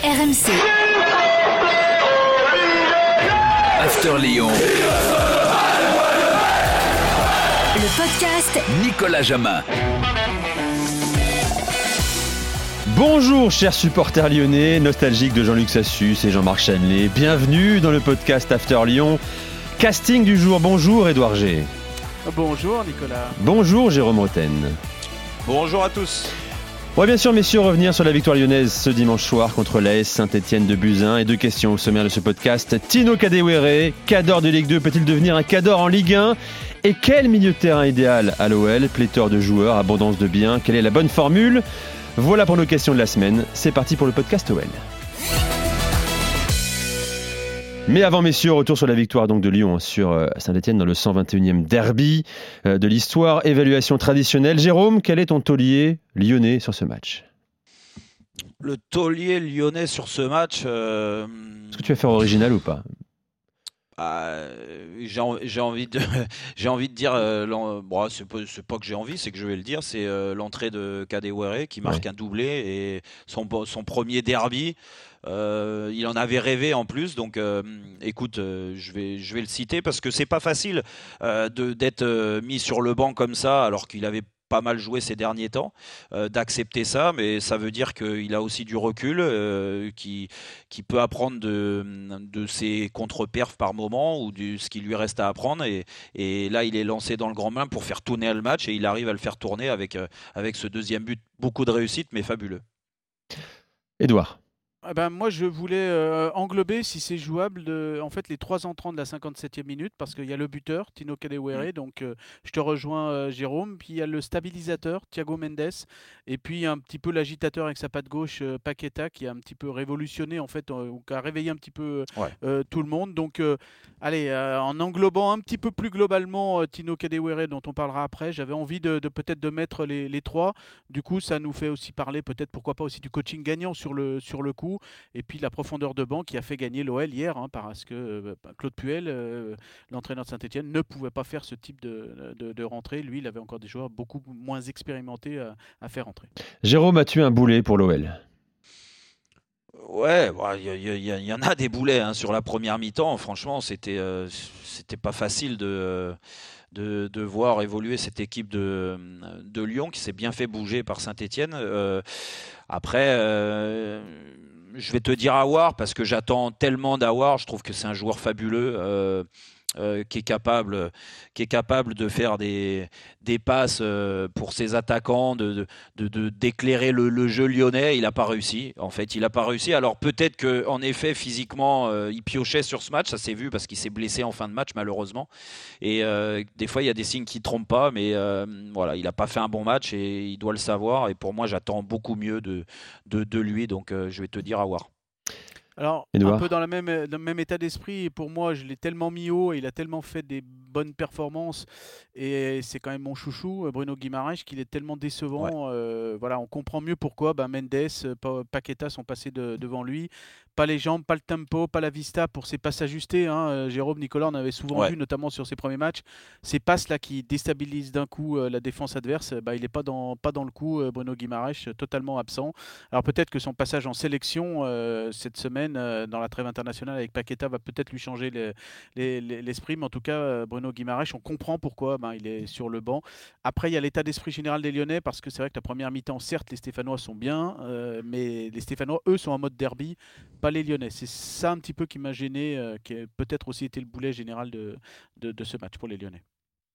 RMC. After Lyon. Le podcast Nicolas Jamin. Bonjour chers supporters lyonnais, nostalgiques de Jean-Luc Sassus et Jean-Marc Chanelay. Bienvenue dans le podcast After Lyon. Casting du jour, bonjour Édouard G. Bonjour Nicolas. Bonjour Jérôme Roten. Bonjour à tous. On va bien sûr messieurs revenir sur la victoire lyonnaise ce dimanche soir contre l'AS Saint-Etienne de Buzyn. Et deux questions au sommaire de ce podcast. Tino Kadewere, Cador de Ligue 2, peut-il devenir un Cador en Ligue 1 ? Et quel milieu de terrain idéal à l'OL ? Pléthore de joueurs, abondance de biens, quelle est la bonne formule ? Voilà pour nos questions de la semaine. C'est parti pour le podcast OL. Mais avant messieurs, retour sur la victoire donc de Lyon sur Saint-Etienne dans le 121e derby de l'histoire. Évaluation traditionnelle. Jérôme, quel est ton taulier lyonnais sur ce match ? Le taulier lyonnais sur ce match... Est-ce que tu vas faire original ou pas ? J'ai envie de dire, c'est pas que j'ai envie, c'est que je vais le dire, c'est l'entrée de Kadewere qui marque un doublé et son premier derby. Il en avait rêvé en plus, donc écoute, je vais le citer parce que c'est pas facile d'être mis sur le banc comme ça alors qu'il avait pas mal joué ces derniers temps, d'accepter ça, mais ça veut dire qu'il a aussi du recul, qui peut apprendre de ses contre-perfs par moment ou de ce qui lui reste à apprendre, et là il est lancé dans le grand bain pour faire tourner le match et il arrive à le faire tourner avec ce deuxième but, beaucoup de réussite mais fabuleux. Édouard. Moi, je voulais englober, si c'est jouable, en fait, les trois entrants de la 57e minute, parce qu'il y a le buteur, Tino Kadewere, donc je te rejoins, Jérôme. Puis il y a le stabilisateur, Thiago Mendes, et puis un petit peu l'agitateur avec sa patte gauche, Paqueta, qui a un petit peu révolutionné, en fait, ou qui a réveillé un petit peu tout le monde. Donc, en englobant un petit peu plus globalement Tino Kadewere, dont on parlera après, j'avais envie de peut-être de mettre les trois. Du coup, ça nous fait aussi parler, peut-être, pourquoi pas aussi du coaching gagnant sur le coup. Et puis la profondeur de banc qui a fait gagner l'OL hier, parce que Claude Puel, l'entraîneur de Saint-Etienne, ne pouvait pas faire ce type de rentrée. Lui, il avait encore des joueurs beaucoup moins expérimentés à faire rentrer. Jérôme, as-tu un boulet pour l'OL ? Ouais, il y en a des boulets sur la première mi-temps. Franchement, c'était pas facile de voir évoluer cette équipe de Lyon qui s'est bien fait bouger par Saint-Etienne. Après, je vais te dire Aouar parce que j'attends tellement d'Aouar. Je trouve que c'est un joueur fabuleux qui est capable de faire des passes pour ses attaquants, d'éclairer le jeu lyonnais. Il n'a pas réussi. En fait, il n'a pas réussi. Alors peut-être qu'en effet, physiquement, il piochait sur ce match. Ça s'est vu parce qu'il s'est blessé en fin de match, malheureusement. Et des fois, il y a des signes qui ne trompent pas. Mais voilà, il n'a pas fait un bon match et il doit le savoir. Et pour moi, j'attends beaucoup mieux de lui. Donc, je vais te dire Aouar. Alors, Edouard. un peu dans le même état d'esprit, et pour moi, je l'ai tellement mis haut et il a tellement fait des bonnes performances, et c'est quand même mon chouchou, Bruno Guimaraes, qu'il est tellement décevant. On comprend mieux pourquoi Mendes, Paqueta sont passés devant lui. Pas les jambes, pas le tempo, pas la vista pour ses passes ajustées. Jérôme, Nicolas, on avait souvent vu, notamment sur ses premiers matchs, ces passes-là qui déstabilisent d'un coup la défense adverse. Il n'est pas dans le coup, Bruno Guimaraes, totalement absent. Alors peut-être que son passage en sélection cette semaine dans la trêve internationale avec Paqueta va peut-être lui changer l'esprit, mais en tout cas Bruno Guimaraes, on comprend pourquoi il est sur le banc. Après, il y a l'état d'esprit général des Lyonnais, parce que c'est vrai que la première mi-temps, certes les Stéphanois sont bien, mais les Stéphanois eux sont en mode derby, pas les Lyonnais. C'est ça un petit peu qui m'a gêné, qui a peut-être aussi été le boulet général de ce match pour les Lyonnais.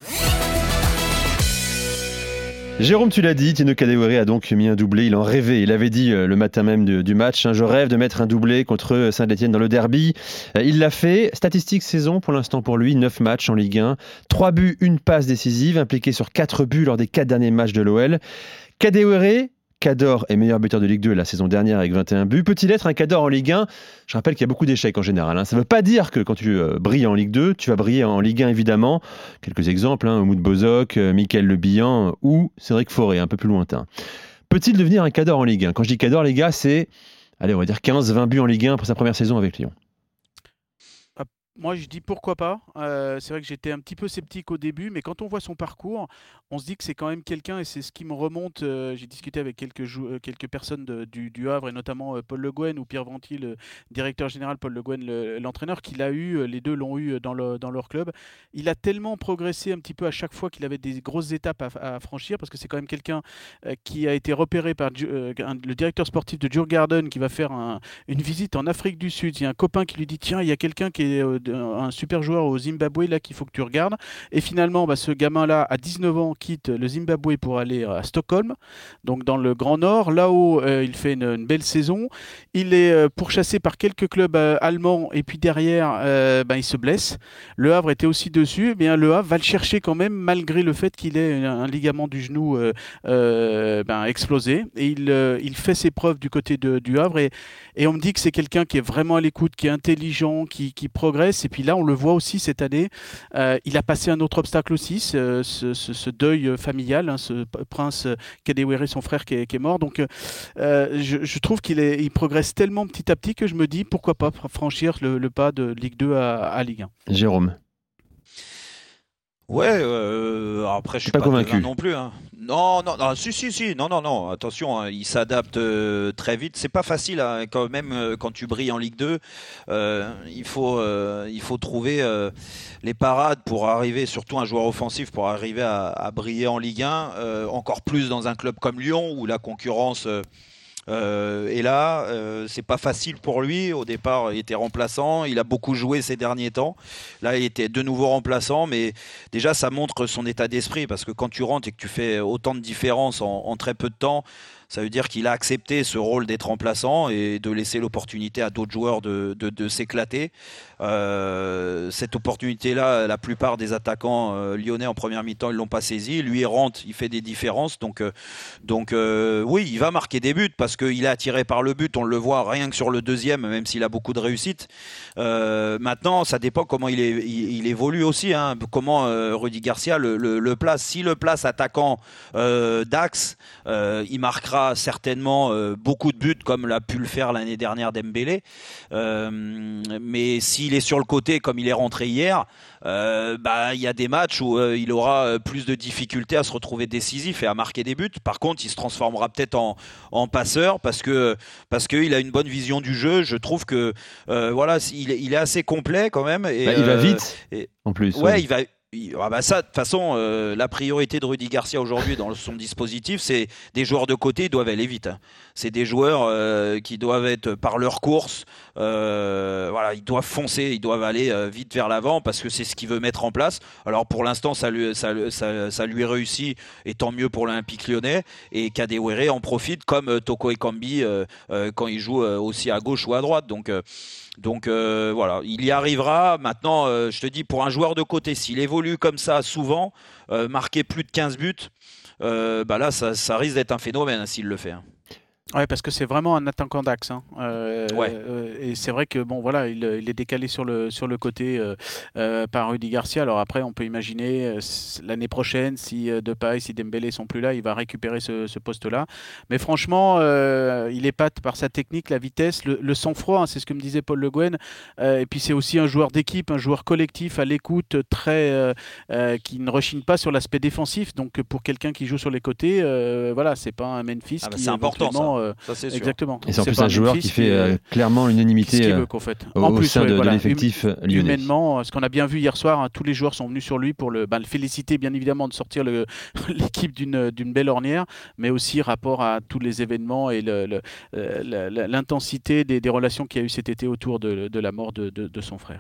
Jérôme, tu l'as dit, Tino Kadewere a donc mis un doublé, il en rêvait, il avait dit le matin même du match, je rêve de mettre un doublé contre Saint-Etienne dans le derby. Il l'a fait, statistique saison pour l'instant pour lui, 9 matchs en Ligue 1, 3 buts, 1 passe décisive, impliqué sur 4 buts lors des 4 derniers matchs de l'OL. Kadewere, Cador est meilleur buteur de Ligue 2 la saison dernière avec 21 buts. Peut-il être un Cador en Ligue 1 ? Je rappelle qu'il y a beaucoup d'échecs en général. Ça ne veut pas dire que quand tu brilles en Ligue 2, tu vas briller en Ligue 1 évidemment. Quelques exemples, Umut Bozok, Mickaël Le Bihan ou Cédric Forêt, un peu plus lointain. Peut-il devenir un Cador en Ligue 1 ? Quand je dis Cador, les gars, c'est, on va dire 15-20 buts en Ligue 1 pour sa première saison avec Lyon. Moi, je dis pourquoi pas. C'est vrai que j'étais un petit peu sceptique au début, mais quand on voit son parcours, on se dit que c'est quand même quelqu'un, et c'est ce qui me remonte. J'ai discuté avec quelques personnes du Havre, et notamment Paul Le Guen ou Pierre Ventil, le directeur général, Paul Le Guen, l'entraîneur, qu'il a eu. Les deux l'ont eu dans leur club. Il a tellement progressé un petit peu à chaque fois qu'il avait des grosses étapes à franchir, parce que c'est quand même quelqu'un qui a été repéré par le directeur sportif de Djurgården, qui va faire une visite en Afrique du Sud. Il y a un copain qui lui dit tiens, il y a quelqu'un qui est un super joueur au Zimbabwe là qu'il faut que tu regardes. Et finalement, ce gamin-là, à 19 ans, quitte le Zimbabwe pour aller à Stockholm, donc dans le Grand Nord. Là-haut, il fait une belle saison. Il est pourchassé par quelques clubs allemands, et puis derrière, il se blesse. Le Havre était aussi dessus. Eh bien, le Havre va le chercher quand même, malgré le fait qu'il ait un ligament du genou explosé. Et il fait ses preuves du côté du Havre. Et on me dit que c'est quelqu'un qui est vraiment à l'écoute, qui est intelligent, qui progresse. Et puis là, on le voit aussi cette année. Il a passé un autre obstacle aussi, ce deuil familial, ce prince Kadewere, son frère qui est mort. Donc, je trouve qu'il progresse tellement petit à petit que je me dis pourquoi pas franchir le pas de Ligue 2 à Ligue 1. Jérôme. Ouais, après je suis pas convaincu non plus. Hein. Non, si, non, attention, hein, il s'adapte très vite. C'est pas facile hein, quand même quand tu brilles en Ligue 2. Il faut trouver les parades pour arriver, surtout un joueur offensif, pour arriver à briller en Ligue 1. Encore plus dans un club comme Lyon où la concurrence et là, c'est pas facile pour lui. Au départ, il était remplaçant. Il a beaucoup joué ces derniers temps. Là, il était de nouveau remplaçant. Mais déjà, ça montre son état d'esprit. Parce que quand tu rentres et que tu fais autant de différence en très peu de temps, ça veut dire qu'il a accepté ce rôle d'être remplaçant et de laisser l'opportunité à d'autres joueurs de s'éclater. Cette opportunité-là, la plupart des attaquants lyonnais en première mi-temps, ils l'ont pas saisi. Lui, il rentre, il fait des différences. Donc, oui, il va marquer des buts parce qu'il est attiré par le but. On le voit rien que sur le deuxième, même s'il a beaucoup de réussite. Maintenant, ça dépend comment il évolue aussi. Hein, comment Rudy Garcia le place. S'il le place attaquant d'axe, il marquera certainement beaucoup de buts comme l'a pu le faire l'année dernière Dembélé, mais s'il est sur le côté comme il est rentré hier, il y a des matchs où il aura plus de difficultés à se retrouver décisif et à marquer des buts. Par contre, il se transformera peut-être en passeur parce qu'il a une bonne vision du jeu. Je trouve que il est assez complet quand même. Et, il va vite en plus. Ouais, il va. Ça, de toute façon, la priorité de Rudy Garcia aujourd'hui dans son dispositif, c'est des joueurs de côté, ils doivent aller vite. Hein. C'est des joueurs qui doivent être par leur course, ils doivent foncer, ils doivent aller vite vers l'avant parce que c'est ce qu'il veut mettre en place. Alors pour l'instant, ça lui réussit, et tant mieux pour l'Olympique Lyonnais. Et Kadewere en profite comme Toko Ekambi quand il joue aussi à gauche ou à droite. Donc voilà, il y arrivera. Maintenant, je te dis, pour un joueur de côté, s'il évolue comme ça souvent, marquer plus de 15 buts, là, ça risque d'être un phénomène s'il le fait. Hein. Ouais, parce que c'est vraiment un attaquant d'axe. Hein. Ouais. Et c'est vrai que il est décalé sur le côté par Rudy Garcia. Alors après, on peut imaginer l'année prochaine, si Depay, si Dembélé sont plus là, il va récupérer ce poste-là. Mais franchement, il épate par sa technique, la vitesse, le sang-froid. Hein, c'est ce que me disait Paul Le Guen. Et puis c'est aussi un joueur d'équipe, un joueur collectif à l'écoute, qui ne rechigne pas sur l'aspect défensif. Donc pour quelqu'un qui joue sur les côtés, c'est pas un Memphis qui c'est important. Ça, c'est sûr. Exactement. Et c'est en plus un joueur qui fait clairement l'unanimité au sein de l'effectif lyonnais. Humainement, ce qu'on a bien vu hier soir, hein, tous les joueurs sont venus sur lui pour le féliciter, bien évidemment, de sortir l'équipe d'une belle ornière, mais aussi rapport à tous les événements et l'intensité des relations qu'il y a eu cet été autour de la mort de son frère.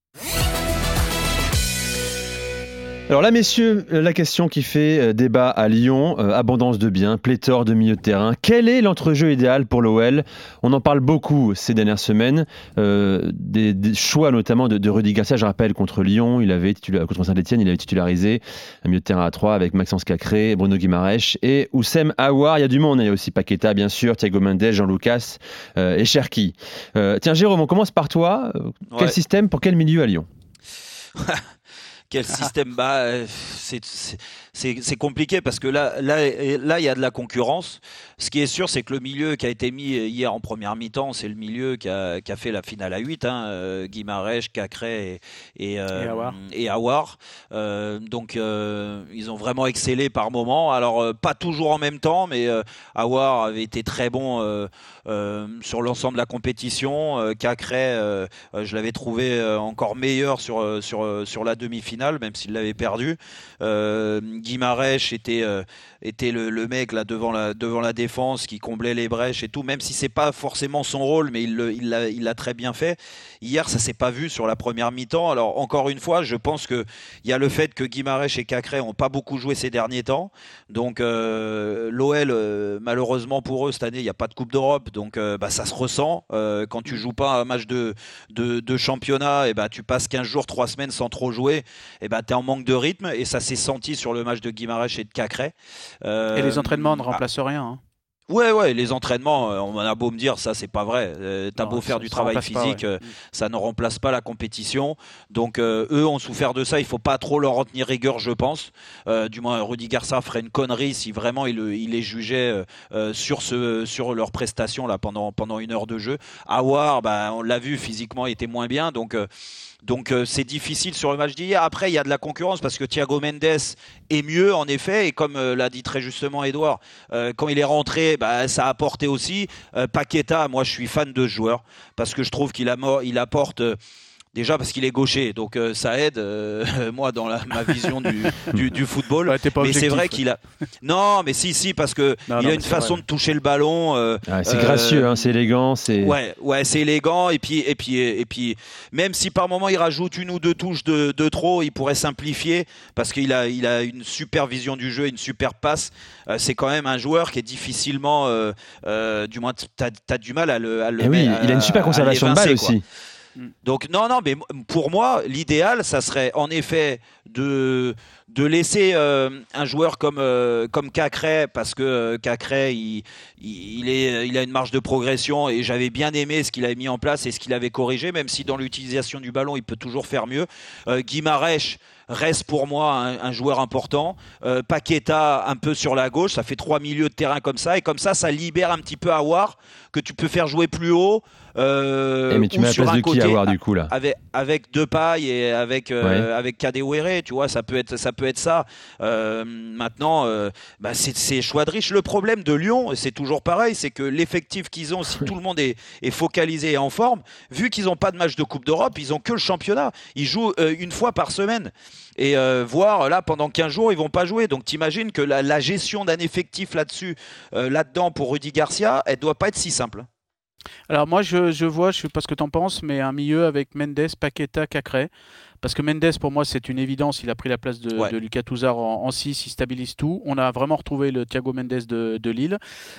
Alors là, messieurs, la question qui fait débat à Lyon, abondance de biens, pléthore de milieux de terrain. Quel est l'entrejeu idéal pour l'OL ? On en parle beaucoup ces dernières semaines. Des choix notamment de Rudy Garcia. Je rappelle, contre Lyon, contre Saint-Etienne, il avait titularisé un milieu de terrain à 3 avec Maxence Cacré, Bruno Guimaraes et Oussem Aouar. Il y a du monde, il y a aussi Paqueta, bien sûr, Thiago Mendes, Jean-Lucas et Cherki. Tiens, Jérôme, on commence par toi. Quel système pour quel milieu à Lyon ? quel système. C'est compliqué parce que là, il y a de la concurrence. Ce qui est sûr, c'est que le milieu qui a été mis hier en première mi-temps, c'est le milieu qui a fait la finale à 8. Guimarães, Cacré et Aouar. Donc, ils ont vraiment excellé par moment. Alors, pas toujours en même temps, mais Aouar avait été très bon sur l'ensemble de la compétition. Cacré, je l'avais trouvé encore meilleur sur la demi-finale, même s'il l'avait perdu. Guimarães était le mec là devant la défense qui comblait les brèches et tout, même si c'est pas forcément son rôle, mais il l'a très bien fait. Hier, ça s'est pas vu sur la première mi-temps. Alors encore une fois, je pense que il y a le fait que Guimarães et Cacré ont pas beaucoup joué ces derniers temps. Donc l'OL, malheureusement pour eux cette année, il y a pas de Coupe d'Europe, donc ça se ressent. Quand tu joues pas un match de championnat, et tu passes 15 jours, 3 semaines sans trop jouer, et t'es en manque de rythme, et ça s'est senti sur le match de Guimarães et de Cacré. Et les entraînements ne remplacent rien. Hein. Ouais, les entraînements, on a beau me dire, ça c'est pas vrai. T'as beau faire du travail physique, ça ne remplace pas la compétition. Donc eux ont souffert de ça, il faut pas trop leur en tenir rigueur, je pense. Du moins, Rudy Garcia ferait une connerie si vraiment il les jugeait sur leurs prestations là pendant 1 heure de jeu. Aouar, on l'a vu, physiquement il était moins bien, donc c'est difficile sur le match d'hier. Après, il y a de la concurrence parce que Thiago Mendes est mieux en effet, et comme l'a dit très justement Edouard, quand il est rentré, ça a apporté aussi. Paqueta, moi je suis fan de ce joueur parce que je trouve qu'il apporte. Déjà parce qu'il est gaucher, donc ça aide, moi, dans ma vision du football. Ouais, mais c'est vrai qu'il a... Non, mais si, parce que il a une façon de toucher le ballon. C'est gracieux, c'est élégant. Ouais, c'est élégant. Et puis, même si par moment il rajoute 1 ou 2 touches de trop, il pourrait simplifier, parce qu'il a une super vision du jeu, une super passe. C'est quand même un joueur qui est difficilement... du moins, t'as du mal à le il a une super conservation de balle aussi. Donc non, mais pour moi, l'idéal, ça serait en effet de laisser un joueur comme Cacré, parce que Cacré, il a une marge de progression, et j'avais bien aimé ce qu'il avait mis en place et ce qu'il avait corrigé, même si dans l'utilisation du ballon, il peut toujours faire mieux. Guimarães reste pour moi un joueur important. Paqueta un peu sur la gauche, ça fait 3 milieux de terrain comme ça, et comme ça libère un petit peu Aouar, que tu peux faire jouer plus haut. Mais tu mets à la place de qui Aouar du coup là, avec Depay et avec Kadewere, tu vois, ça peut être ça. Maintenant, c'est choix de riche. Le problème de Lyon, c'est toujours pareil, c'est que l'effectif qu'ils ont, si tout le monde est focalisé et en forme, vu qu'ils n'ont pas de match de Coupe d'Europe, ils ont que le championnat. Ils jouent 1 fois par semaine. Et voire là pendant 15 jours ils vont pas jouer, donc t'imagines que la gestion d'un effectif là-dedans pour Rudy Garcia, elle doit pas être si simple. Alors moi je vois, je sais pas ce que t'en penses, mais un milieu avec Mendes, Paqueta, Cacré. Parce que Mendes, pour moi, c'est une évidence. Il a pris la place de Lucas Touzard en 6, il stabilise tout. On a vraiment retrouvé le Thiago Mendes de Lille.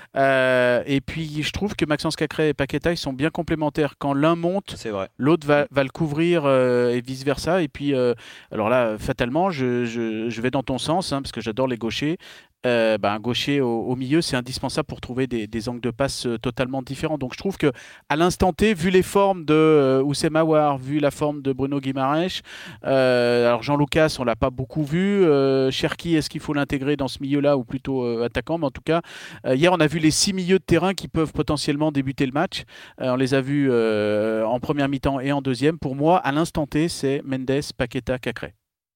Et puis, je trouve que Maxence Cacré et Paqueta, ils sont bien complémentaires. Quand l'un monte, l'autre va le couvrir et vice-versa. Et puis, alors là, fatalement, je vais dans ton sens, parce que j'adore les gauchers. Un gaucher au milieu, c'est indispensable pour trouver des angles de passe totalement différents. Donc je trouve que à l'instant T, vu les formes de Houssem Aouar, vu la forme de Bruno Guimarães, alors Jean-Lucas, on l'a pas beaucoup vu. Cherki, est-ce qu'il faut l'intégrer dans ce milieu-là ou plutôt attaquant? Mais en tout cas, hier on a vu les 6 milieux de terrain qui peuvent potentiellement débuter le match. On les a vus en première mi-temps et en deuxième. Pour moi, à l'instant T, c'est Mendes, Paqueta, Cacré.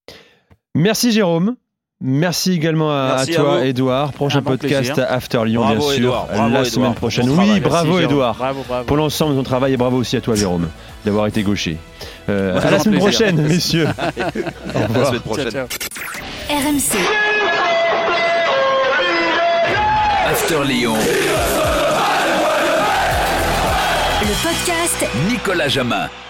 Merci Jérôme. Merci également à toi, Edouard. Prochain podcast plaisir. After Lyon, bien sûr, Edouard, la semaine prochaine. Oui, bravo Edouard. Bravo. Pour l'ensemble de ton travail, et bravo aussi à toi, Jérôme, d'avoir été gaucher. À la semaine prochaine, messieurs. Au revoir. À la semaine prochaine. Ciao. RMC. After Lyon. Le podcast Nicolas Jamin.